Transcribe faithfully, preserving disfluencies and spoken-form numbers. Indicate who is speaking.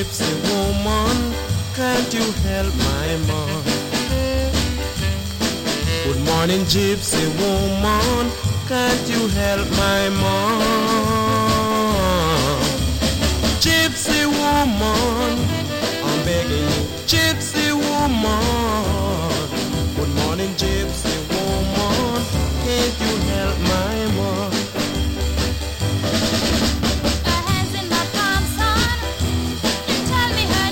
Speaker 1: gypsy woman, can't you help my mom? Good morning, gypsy woman, can't you help my mom? Gypsy woman,